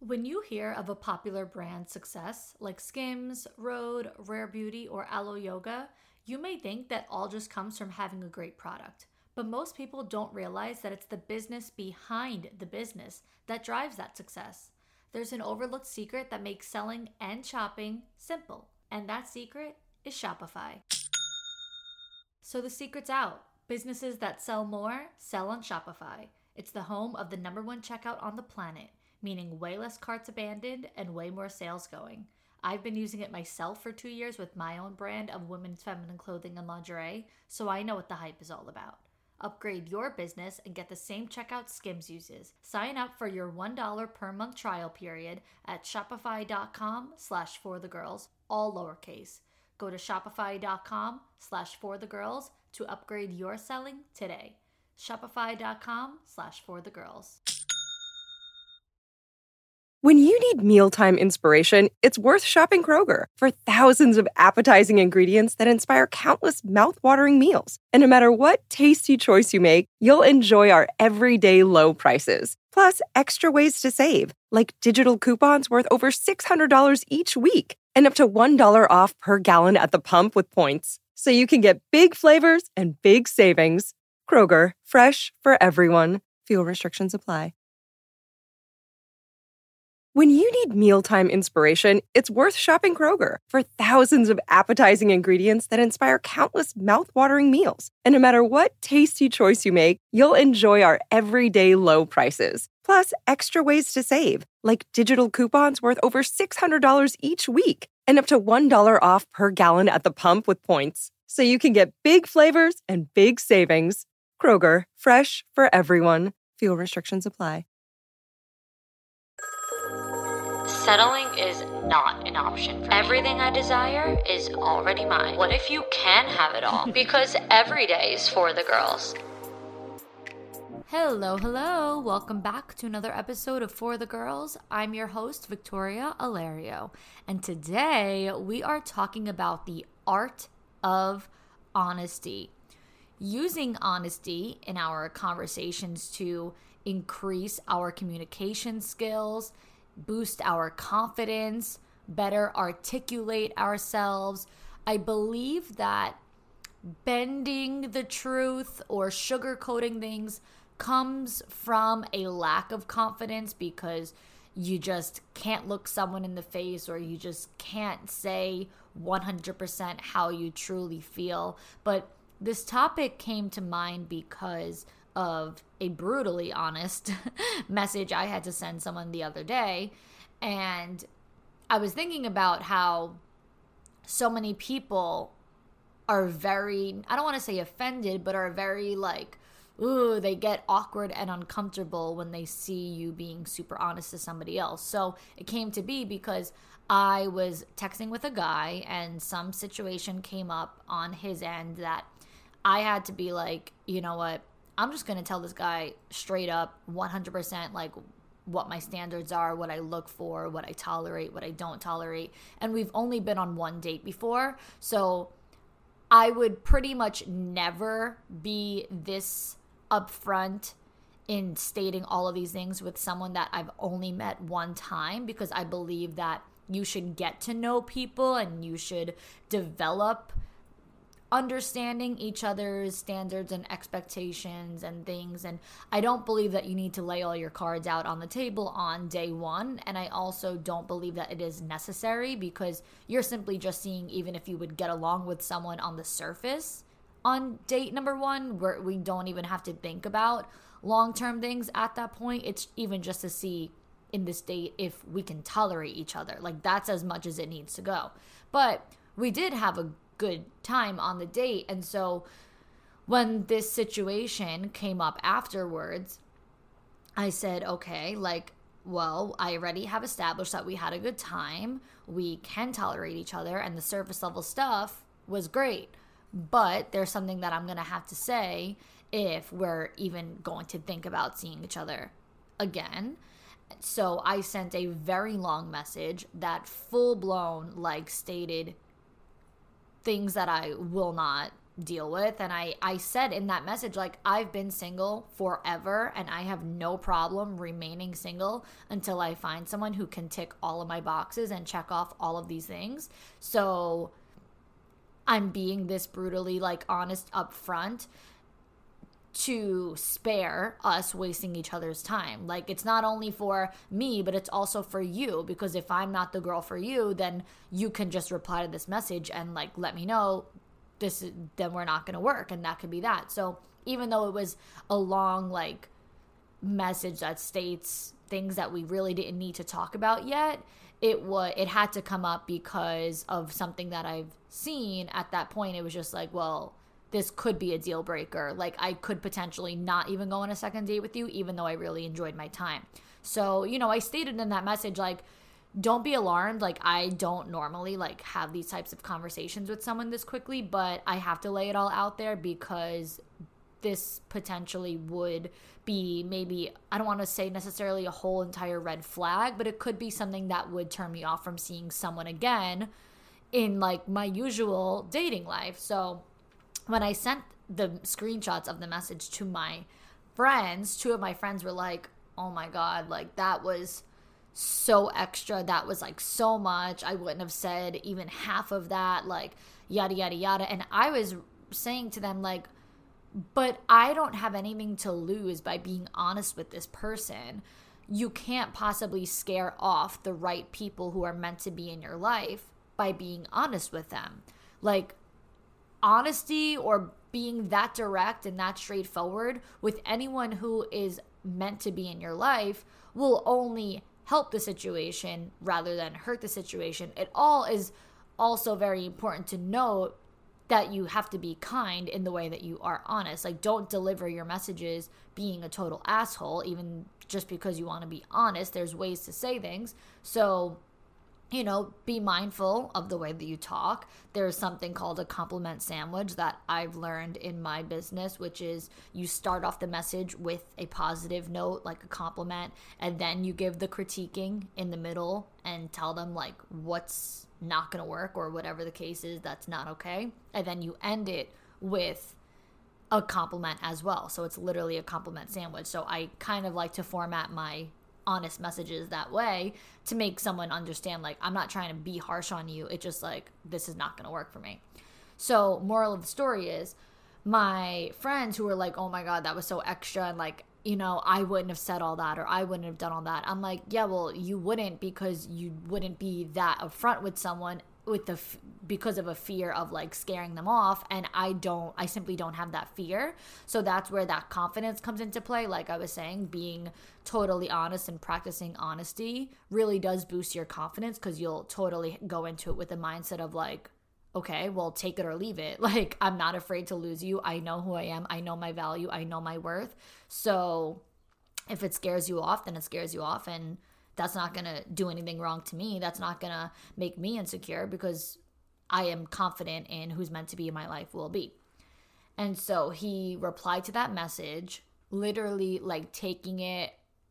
When you hear of a popular brand success like Skims, Rhode, Rare Beauty, or Aloe Yoga, you may think that all just comes from having a great product. But most people don't realize that it's the business behind the business that drives that success. There's an overlooked secret that makes selling and shopping simple, and that secret is Shopify. So the secret's out. Businesses that sell more sell on Shopify. It's the home of the #1 checkout on the planet, meaning way less carts abandoned and way more sales going. I've been using it myself for 2 years with my own brand of women's feminine clothing and lingerie, so I know what the hype is all about. Upgrade your business and get the same checkout Skims uses. Sign up for your $1 per month trial period at shopify.com/forthegirls, all lowercase. Go to shopify.com/forthegirls to upgrade your selling today. Shopify.com/forthegirls. When you need mealtime inspiration, it's worth shopping Kroger for thousands of appetizing ingredients that inspire countless mouthwatering meals. And no matter what tasty choice you make, you'll enjoy our everyday low prices. Plus, extra ways to save, like digital coupons worth over $600 each week and up to $1 off per gallon at the pump with points. So you can get big flavors and big savings. Kroger, fresh for everyone. Fuel restrictions apply. When you need mealtime inspiration, it's worth shopping Kroger for thousands of appetizing ingredients that inspire countless mouthwatering meals. And no matter what tasty choice you make, you'll enjoy our everyday low prices. Plus, extra ways to save, like digital coupons worth over $600 each week and up to $1 off per gallon at the pump with points. So you can get big flavors and big savings. Kroger, fresh for everyone. Fuel restrictions apply. Settling is not an option for me. Everything I desire is already mine. What if you can have it all? Because every day is for the girls. Hello. Welcome back to another episode of For the Girls. I'm your host, Victoria Alario. And today we are talking about the art of honesty. Using honesty in our conversations to increase our communication skills, boost our confidence, better articulate ourselves. I believe that bending the truth or sugarcoating things comes from a lack of confidence because you just can't look someone in the face or you just can't say 100% how you truly feel. But this topic came to mind because of a brutally honest message I had to send someone the other day. And I was thinking about how so many people are very, I don't want to say offended, but are very like, ooh, they get awkward and uncomfortable when they see you being super honest to somebody else. So it came to be because I was texting with a guy and some situation came up on his end that I had to be like, you know what? I'm just going to tell this guy straight up 100% like what my standards are, what I look for, what I tolerate, what I don't tolerate. And we've only been on one date before. So I would pretty much never be this upfront in stating all of these things with someone that I've only met one time, because I believe that you should get to know people and you should develop understanding each other's standards and expectations and things. And I don't believe that you need to lay all your cards out on the table on day one. And I also don't believe that it is necessary, because you're simply just seeing even if you would get along with someone on the surface on date number one, where we don't even have to think about long-term things at that point. It's even just to see in this date if we can tolerate each other. Like, that's as much as it needs to go. But we did have a good time on the date. And so when this situation came up afterwards, I said, okay, like, well, I already have established that we had a good time. We can tolerate each other, and the surface level stuff was great. But there's something that I'm going to have to say if we're even going to think about seeing each other again. So I sent a very long message that full blown, like, stated things that I will not deal with. And I said in that message, like, I've been single forever and I have no problem remaining single until I find someone who can tick all of my boxes and check off all of these things. So I'm being this brutally, like, honest up front to spare us wasting each other's time. Like, it's not only for me, but it's also for you, because if I'm not the girl for you, then you can just reply to this message and, like, let me know then we're not going to work, and that could be that. So even though it was a long, like, message that states things that we really didn't need to talk about yet, it had to come up because of something that I've seen. At that point, it was just like, well, this could be a deal breaker. Like, I could potentially not even go on a second date with you, even though I really enjoyed my time. So, you know, I stated in that message, like, don't be alarmed. Like, I don't normally, like, have these types of conversations with someone this quickly, but I have to lay it all out there because this potentially would be maybe, I don't want to say necessarily a whole entire red flag, but it could be something that would turn me off from seeing someone again in, like, my usual dating life. So when I sent the screenshots of the message to my friends, 2 of my friends were like, oh my God, like, that was so extra. That was, like, so much. I wouldn't have said even half of that, like, yada, yada, yada. And I was saying to them, like, but I don't have anything to lose by being honest with this person. You can't possibly scare off the right people who are meant to be in your life by being honest with them. Like, honesty or being that direct and that straightforward with anyone who is meant to be in your life will only help the situation rather than hurt the situation. It all is also very important to note that you have to be kind in the way that you are honest. Like, don't deliver your messages being a total asshole, even just because you want to be honest. There's ways to say things. So, you know, be mindful of the way that you talk. There's something called a compliment sandwich that I've learned in my business, which is you start off the message with a positive note, like a compliment, and then you give the critiquing in the middle and tell them, like, what's not going to work or whatever the case is that's not okay. And then you end it with a compliment as well. So it's literally a compliment sandwich. So I kind of like to format my honest messages that way to make someone understand, like, I'm not trying to be harsh on you. It's just like, this is not going to work for me. So moral of the story is, my friends who were like, oh my God, that was so extra, and, like, you know, I wouldn't have said all that, or I wouldn't have done all that. I'm like, yeah, well, you wouldn't, because you wouldn't be that upfront with someone because of a fear of, like, scaring them off. And I simply don't have that fear. So that's where that confidence comes into play. Like I was saying, being totally honest and practicing honesty really does boost your confidence, because you'll totally go into it with the mindset of, like, okay, well, take it or leave it. Like, I'm not afraid to lose you. I know who I am. I know my value. I know my worth. So if it scares you off, then it scares you off. And that's not going to do anything wrong to me. That's not going to make me insecure, because I am confident in who's meant to be in my life will be. And so he replied to that message, literally, like, taking it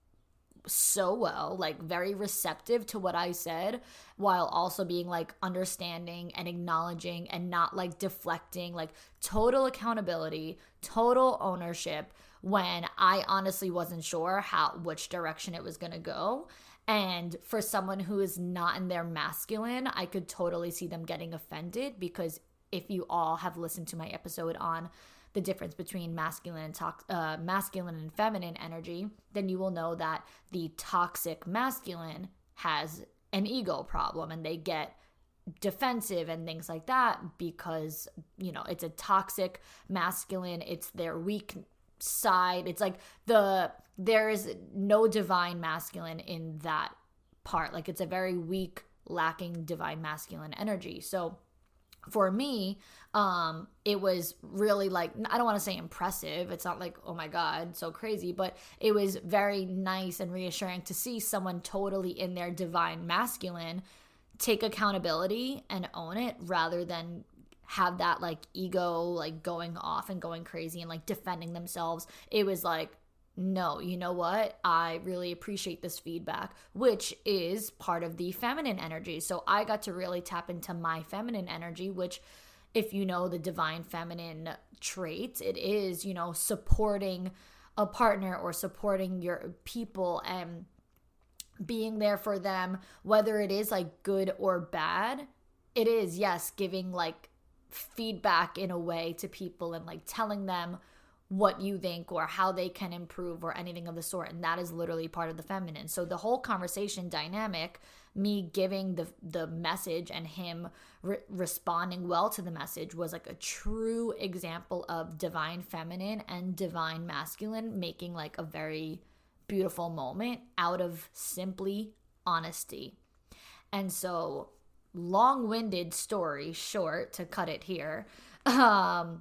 so well, like, very receptive to what I said, while also being, like, understanding and acknowledging and not, like, deflecting, like, total accountability, total ownership, when I honestly wasn't sure which direction it was going to go. And for someone who is not in their masculine, I could totally see them getting offended, because if you all have listened to my episode on the difference between masculine and feminine energy, then you will know that the toxic masculine has an ego problem, and they get defensive and things like that because, you know, it's a toxic masculine. It's their weak side. It's like there is no divine masculine in that part. Like, it's a very weak, lacking divine masculine energy. So for me, it was really, like, I don't want to say impressive. It's not like, oh my God, so crazy, but it was very nice and reassuring to see someone totally in their divine masculine take accountability and own it, rather than have that, like, ego, like, going off and going crazy and, like, defending themselves. It was like, no, you know what? I really appreciate this feedback, which is part of the feminine energy. So I got to really tap into my feminine energy, which if you know the divine feminine traits, it is, you know, supporting a partner or supporting your people and being there for them, whether it is like good or bad. It is, yes, giving like feedback in a way to people and like telling them what you think or how they can improve or anything of the sort. And that is literally part of the feminine. So the whole conversation dynamic, me giving the message and him responding well to the message, was like a true example of divine feminine and divine masculine making like a very beautiful moment out of simply honesty. And so, long-winded story short, to cut it here, that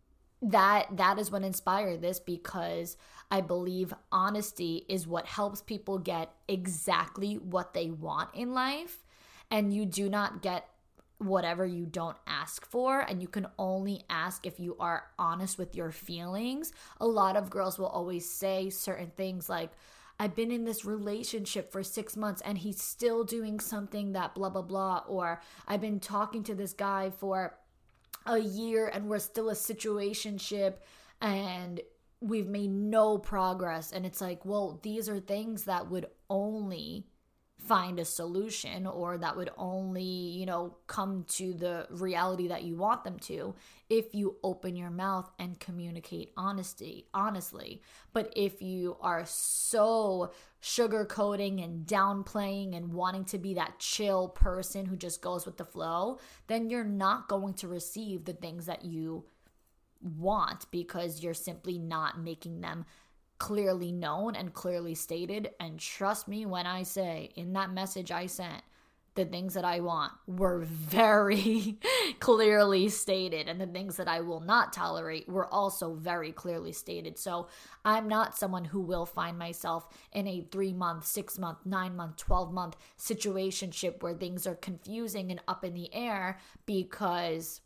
is what inspired this, because I believe honesty is what helps people get exactly what they want in life, and you do not get whatever you don't ask for, and you can only ask if you are honest with your feelings. A lot of girls will always say certain things like, I've been in this relationship for 6 months and he's still doing something that blah, blah, blah. Or I've been talking to this guy for a year and we're still a situationship and we've made no progress. And it's like, well, these are things that would only find a solution, or that would only, you know, come to the reality that you want them to if you open your mouth and communicate honestly. But if you are so sugarcoating and downplaying and wanting to be that chill person who just goes with the flow, then you're not going to receive the things that you want, because you're simply not making them clearly known and clearly stated. And trust me when I say, in that message I sent, the things that I want were very clearly stated, and the things that I will not tolerate were also very clearly stated. So I'm not someone who will find myself in a 3-month, 6-month, 9-month, 12-month situationship where things are confusing and up in the air, because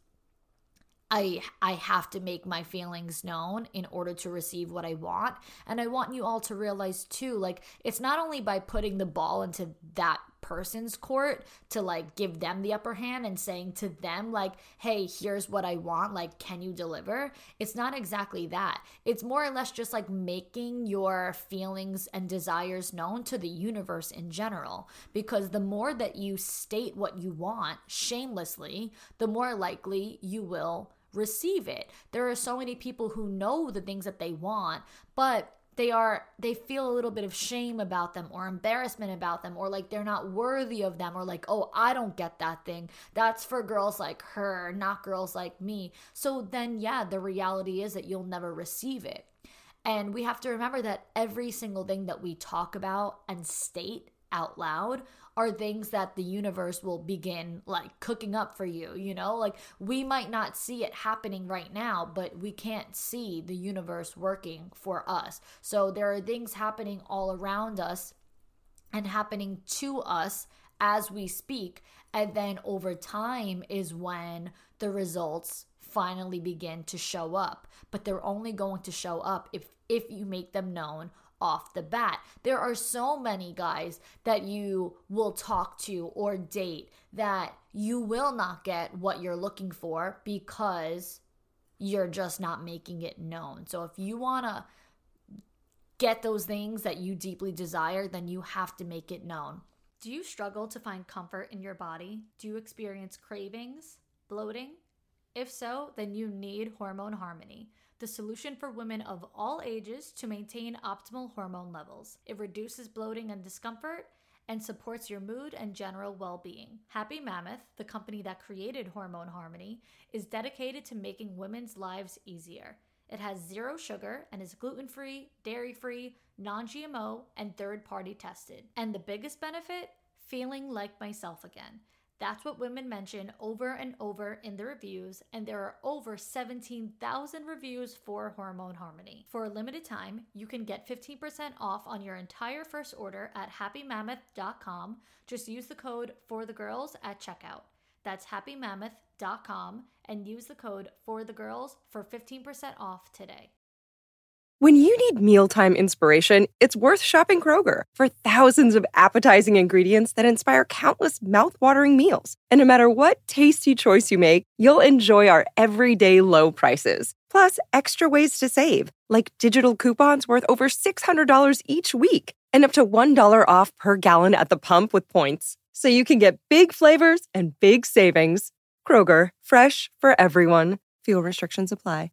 I have to make my feelings known in order to receive what I want. And I want you all to realize too, like, it's not only by putting the ball into that person's court to like give them the upper hand and saying to them like, hey, here's what I want, like, can you deliver? It's not exactly that. It's more or less just like making your feelings and desires known to the universe in general, because the more that you state what you want shamelessly, the more likely you will receive it. There are so many people who know the things that they want, but they feel a little bit of shame about them, or embarrassment about them, or like they're not worthy of them, or like, oh, I don't get that thing. That's for girls like her, not girls like me. So then, yeah, the reality is that you'll never receive it. And we have to remember that every single thing that we talk about and state out loud are things that the universe will begin like cooking up for you, you know? Like, we might not see it happening right now, but we can't see the universe working for us. So there are things happening all around us and happening to us as we speak. And then over time is when the results finally begin to show up. But they're only going to show up if you make them known off the bat. There are so many guys that you will talk to or date that you will not get what you're looking for because you're just not making it known. So if you want to get those things that you deeply desire, then you have to make it known. Do you struggle to find comfort in your body? Do you experience cravings, bloating? If so, then you need Hormone Harmony, the solution for women of all ages to maintain optimal hormone levels. It reduces bloating and discomfort and supports your mood and general well-being. Happy Mammoth, the company that created Hormone Harmony, is dedicated to making women's lives easier. It has 0 sugar and is gluten-free, dairy-free, non-GMO, and third-party tested. And the biggest benefit? Feeling like myself again. That's what women mention over and over in the reviews, and there are over 17,000 reviews for Hormone Harmony. For a limited time, you can get 15% off on your entire first order at happymammoth.com. Just use the code FORTHEGIRLS at checkout. That's happymammoth.com and use the code FORTHEGIRLS for 15% off today. When you need mealtime inspiration, it's worth shopping Kroger for thousands of appetizing ingredients that inspire countless mouthwatering meals. And no matter what tasty choice you make, you'll enjoy our everyday low prices. Plus, extra ways to save, like digital coupons worth over $600 each week and up to $1 off per gallon at the pump with points. So you can get big flavors and big savings. Kroger, fresh for everyone. Fuel restrictions apply.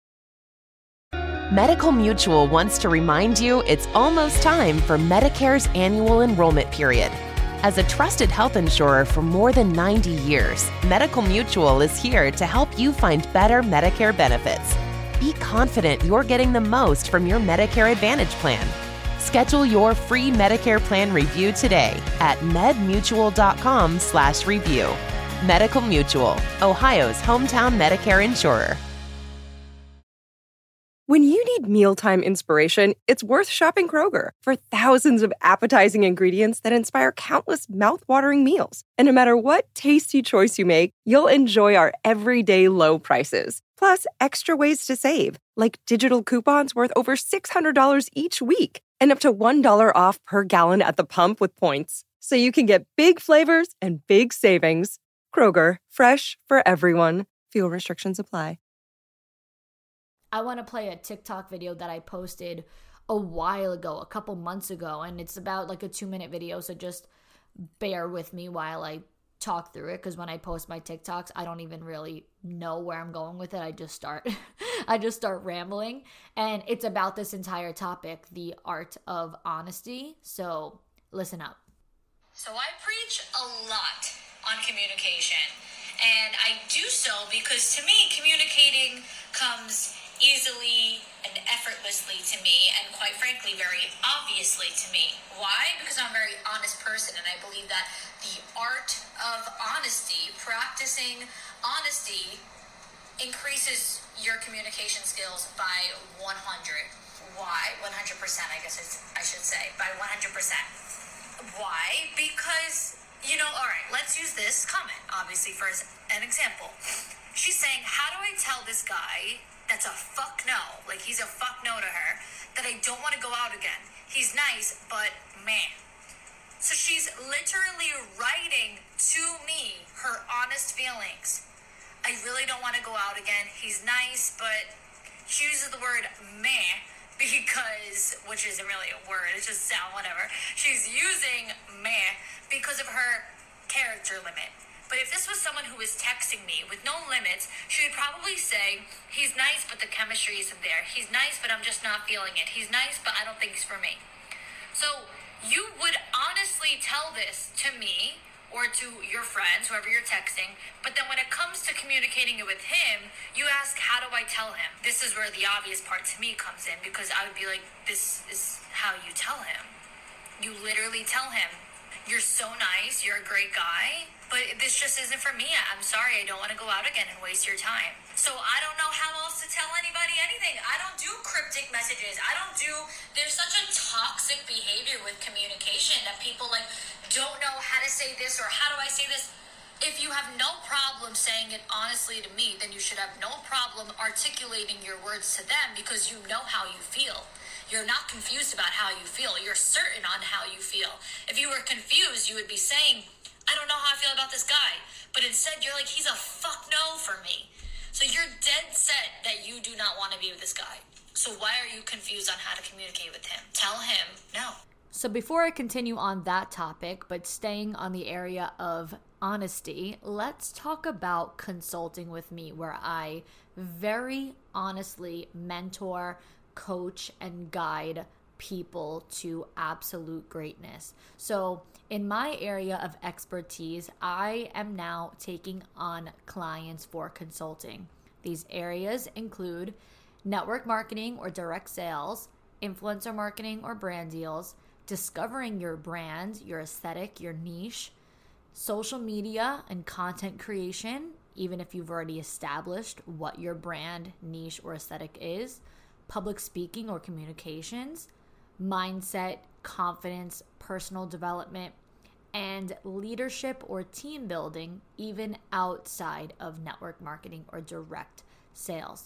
Medical Mutual wants to remind you it's almost time for Medicare's annual enrollment period. As a trusted health insurer for more than 90 years, Medical Mutual is here to help you find better Medicare benefits. Be confident you're getting the most from your Medicare Advantage plan. Schedule your free Medicare plan review today at medmutual.com/review. Medical Mutual, Ohio's hometown Medicare insurer. When you need mealtime inspiration, it's worth shopping Kroger for thousands of appetizing ingredients that inspire countless mouthwatering meals. And no matter what tasty choice you make, you'll enjoy our everyday low prices. Plus, extra ways to save, like digital coupons worth over $600 each week and up to $1 off per gallon at the pump with points. So you can get big flavors and big savings. Kroger, fresh for everyone. Fuel restrictions apply. I want to play a TikTok video that I posted a while ago, a couple months ago, and it's about like a 2-minute video, so just bear with me while I talk through it, because when I post my TikToks, I don't even really know where I'm going with it. I just start rambling, and it's about this entire topic, the art of honesty. So listen up. So I preach a lot on communication, and I do so because to me, communicating comes easily and effortlessly to me, and quite frankly, very obviously to me. Why? Because I'm a very honest person, and I believe that the art of honesty, practicing honesty, increases your communication skills by 100. Why? 100%, I guess I should say, by 100%. Why? Because, all right, let's use this comment, obviously, for an example. She's saying, how do I tell this guy that's a fuck no, like he's a fuck no to her, that I don't want to go out again? He's nice, but man. So she's literally writing to me her honest feelings. I really don't want to go out again. He's nice, but she uses the word meh because, which isn't really a word, it's just sound, whatever. She's using meh because of her character limit. But if this was someone who was texting me with no limits, she would probably say, he's nice, but the chemistry isn't there. He's nice, but I'm just not feeling it. He's nice, but I don't think he's for me. So you would honestly tell this to me or to your friends, whoever you're texting, but then when it comes to communicating it with him, you ask, how do I tell him? This is where the obvious part to me comes in, because I would be like, this is how you tell him. You literally tell him, you're so nice, you're a great guy, but this just isn't for me. I'm sorry, I don't want to go out again and waste your time. So I don't know how else to tell anybody anything. I don't do cryptic messages. There's such a toxic behavior with communication that people don't know how to say this or how do I say this. If you have no problem saying it honestly to me, then you should have no problem articulating your words to them, because you know how you feel. You're not confused about how you feel. You're certain on how you feel. If you were confused, you would be saying, I don't know how I feel about this guy. But instead, you're like, he's a fuck no for me. So you're dead set that you do not want to be with this guy. So why are you confused on how to communicate with him? Tell him no. So before I continue on that topic, but staying on the area of honesty, let's talk about consulting with me, where I very honestly mentor, coach, and guide people to absolute greatness. So in my area of expertise, I am now taking on clients for consulting. These areas include network marketing or direct sales, influencer marketing or brand deals, discovering your brand, your aesthetic, your niche, social media and content creation, even if you've already established what your brand, niche, or aesthetic is, public speaking or communications, mindset, confidence, personal development, and leadership or team building, even outside of network marketing or direct sales.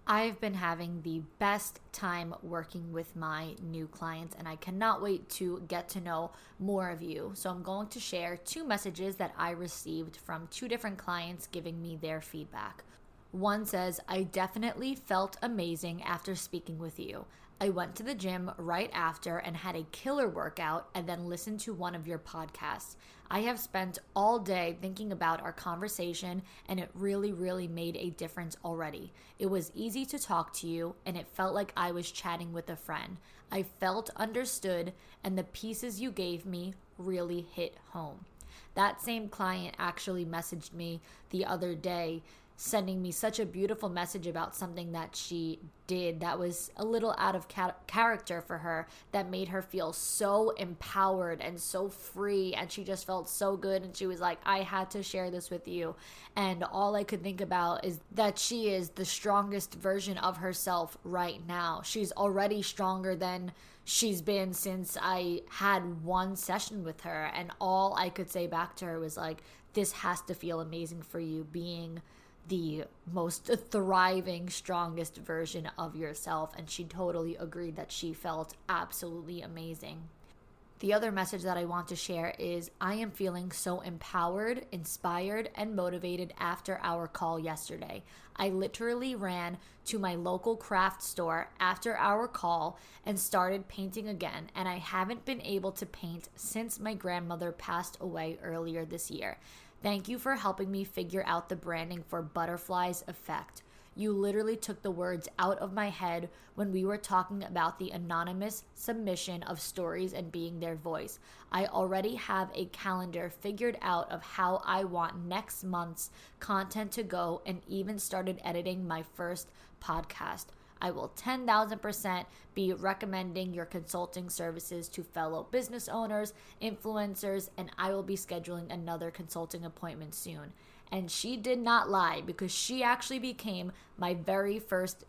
I've been having the best time working with my new clients, and I cannot wait to get to know more of you. So I'm going to share 2 messages that I received from 2 different clients giving me their feedback. One says, I definitely felt amazing after speaking with you. I went to the gym right after and had a killer workout and then listened to one of your podcasts. I have spent all day thinking about our conversation and it really made a difference already. It was easy to talk to you and it felt like I was chatting with a friend. I felt understood and the pieces you gave me really hit home. That same client actually messaged me the other day, sending me such a beautiful message about something that she did that was a little out of character for her, that made her feel so empowered and so free, and she just felt so good, and she was like, I had to share this with you. And all I could think about is that she is the strongest version of herself right now. She's already stronger than she's been since I had one session with her, and all I could say back to her was like, this has to feel amazing for you, being the most thriving, strongest version of yourself. And she totally agreed that she felt absolutely amazing. The other message that I want to share is I am feeling so empowered, inspired, and motivated after our call yesterday. I literally ran to my local craft store after our call and started painting again, and I haven't been able to paint since my grandmother passed away earlier this year. Thank you for helping me figure out the branding for Butterflies Effect. You literally took the words out of my head when we were talking about the anonymous submission of stories and being their voice. I already have a calendar figured out of how I want next month's content to go and even started editing my first podcast. I will 10,000% be recommending your consulting services to fellow business owners, influencers, and I will be scheduling another consulting appointment soon. And she did not lie, because she actually became my very first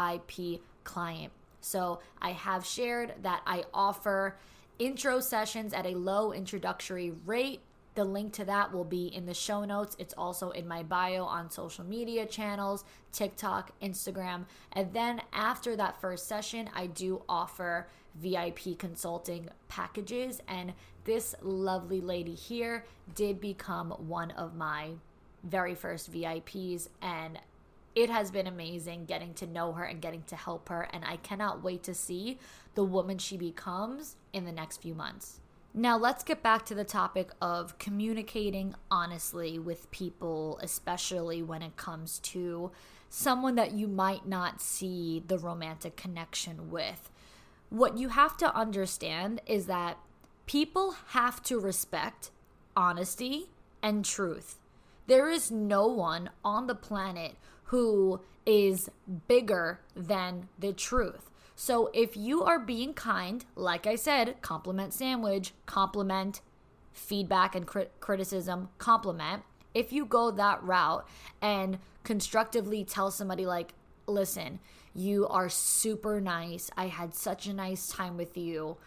VIP client. So I have shared that I offer intro sessions at a low introductory rate. The link to that will be in the show notes. It's also in my bio on social media channels, TikTok, Instagram. And then after that first session, I do offer VIP consulting packages. And this lovely lady here did become one of my very first VIPs. And it has been amazing getting to know her and getting to help her. And I cannot wait to see the woman she becomes in the next few months. Now, let's get back to the topic of communicating honestly with people, especially when it comes to someone that you might not see the romantic connection with. What you have to understand is that people have to respect honesty and truth. There is no one on the planet who is bigger than the truth. So if you are being kind, like I said, compliment sandwich, compliment, feedback and criticism, compliment. If you go that route and constructively tell somebody like, listen, you are super nice. I had such a nice time with you,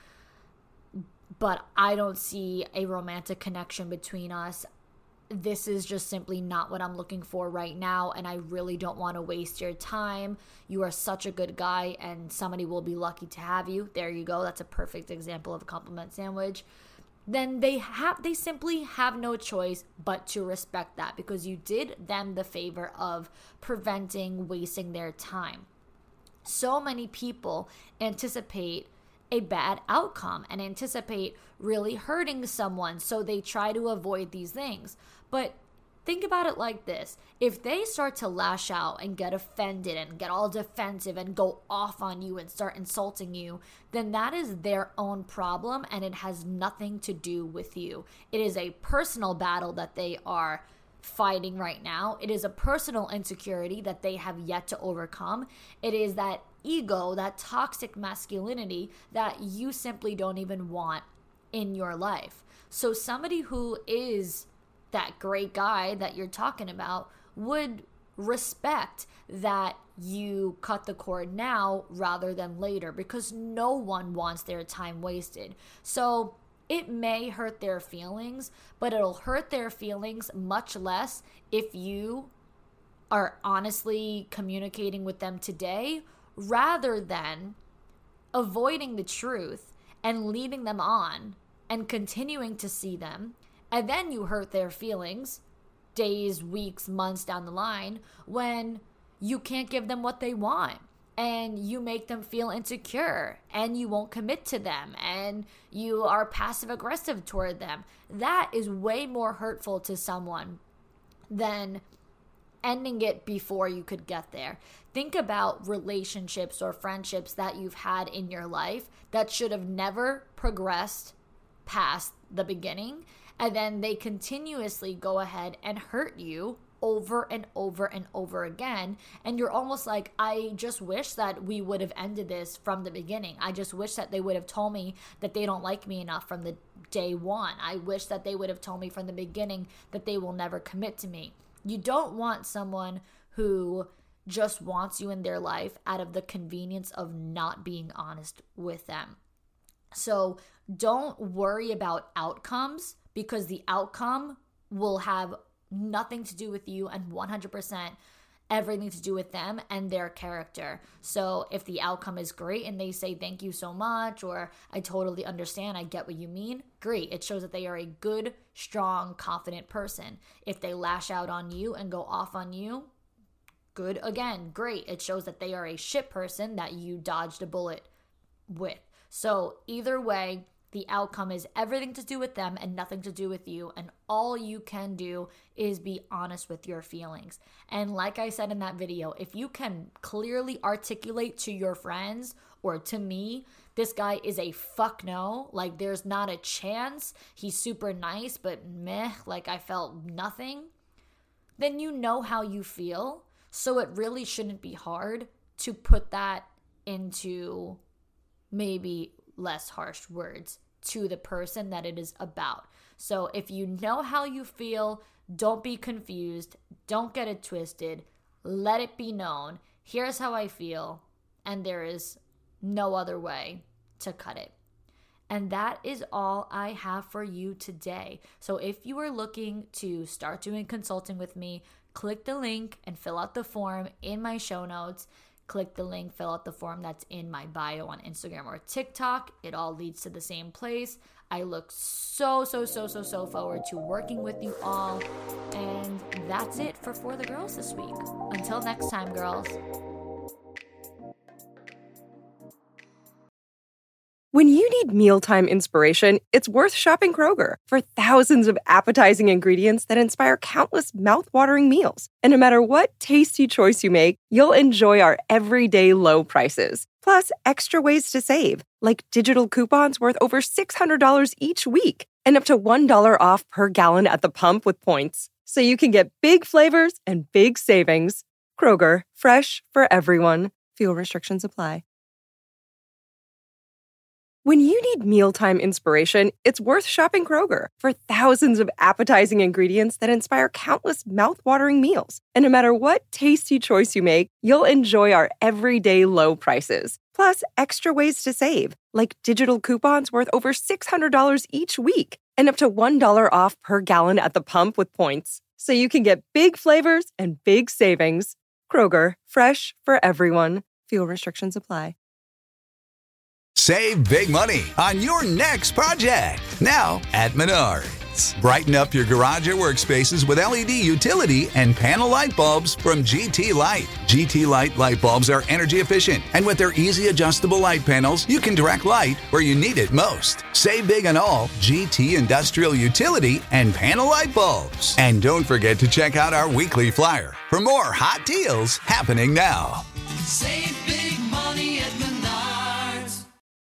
but I don't see a romantic connection between us. This is just simply not what I'm looking for right now, and I really don't want to waste your time. You are such a good guy, and somebody will be lucky to have you. There you go. That's a perfect example of a compliment sandwich. Then they simply have no choice but to respect that, because you did them the favor of preventing wasting their time. So many people anticipate a bad outcome and anticipate really hurting someone, so they try to avoid these things. But think about it like this. If they start to lash out and get offended and get all defensive and go off on you and start insulting you, then that is their own problem and it has nothing to do with you. It is a personal battle that they are fighting right now. It is a personal insecurity that they have yet to overcome. It is that ego, that toxic masculinity that you simply don't even want in your life. So somebody who is that great guy that you're talking about would respect that you cut the cord now rather than later, because no one wants their time wasted. So it may hurt their feelings, but it'll hurt their feelings much less if you are honestly communicating with them today, rather than avoiding the truth and leading them on and continuing to see them. And then you hurt their feelings days, weeks, months down the line when you can't give them what they want. And you make them feel insecure, and you won't commit to them, and you are passive aggressive toward them. That is way more hurtful to someone than ending it before you could get there. Think about relationships or friendships that you've had in your life that should have never progressed past the beginning, and then they continuously go ahead and hurt you over and over and over again. And you're almost like, I just wish that we would have ended this from the beginning. I just wish that they would have told me that they don't like me enough from the day one. I wish that they would have told me from the beginning that they will never commit to me. You don't want someone who just wants you in their life out of the convenience of not being honest with them. So don't worry about outcomes, because the outcome will have nothing to do with you and 100% everything to do with them and their character. So if the outcome is great and they say thank you so much, or I totally understand, I get what you mean, great. It shows that they are a good, strong, confident person. If they lash out on you and go off on you, good again, great. It shows that they are a shit person that you dodged a bullet with. So either way, the outcome is everything to do with them and nothing to do with you. And all you can do is be honest with your feelings. And like I said in that video, if you can clearly articulate to your friends or to me, this guy is a fuck no, like there's not a chance, he's super nice, but meh, like I felt nothing, then you know how you feel. So it really shouldn't be hard to put that into maybe less harsh words to the person that it is about. So if you know how you feel, don't be confused, don't get it twisted, let it be known, here's how I feel, and there is no other way to cut it. And that is all I have for you today. So if you are looking to start doing consulting with me, click the link and fill out the form in my show notes. Click the link, fill out the form that's in my bio on Instagram or TikTok. It all leads to the same place. I look so forward to working with you all. And that's it for the Girls this week. Until next time, girls. When you need mealtime inspiration, it's worth shopping Kroger. For thousands of appetizing ingredients that inspire countless mouth-watering meals. And no matter what tasty choice you make, you'll enjoy our everyday low prices. Plus, extra ways to save, like digital coupons worth over $600 each week. And up to $1 off per gallon at the pump with points. So you can get big flavors and big savings. Kroger, fresh for everyone. Fuel restrictions apply. When you need mealtime inspiration, it's worth shopping Kroger. For thousands of appetizing ingredients that inspire countless mouth-watering meals. And no matter what tasty choice you make, you'll enjoy our everyday low prices. Plus, extra ways to save, like digital coupons worth over $600 each week. And up to $1 off per gallon at the pump with points. So you can get big flavors and big savings. Kroger, fresh for everyone. Fuel restrictions apply. Save big money on your next project now at Menards. Brighten up your garage or workspaces with LED utility and panel light bulbs from GT Light. GT Light light bulbs are energy efficient, and with their easy adjustable light panels, you can direct light where you need it most. Save big on all GT industrial utility and panel light bulbs. And don't forget to check out our weekly flyer for more hot deals happening now. Save